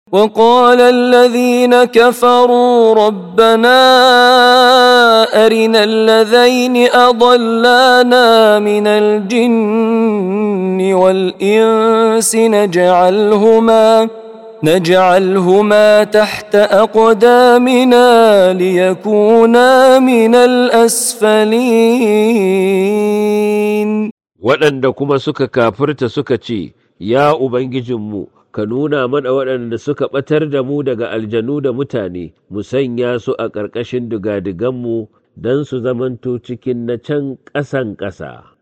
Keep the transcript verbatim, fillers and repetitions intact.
وقال الذين كفروا ربنا أرنا الذين أضلانا من الجن والإنس نجعلهما نجعلهما تحت أقدامنا ليكونا من الأسفلين. waɗanda kuma suka kafirta suka ce, Ya Ubangijinmu, ka nuna mana waɗanda suka ɓatar da mu daga aljanu da mutane, mu sanya su a ƙarƙashin digadiganmu don su zamanto cikin na can ƙasan ƙasa.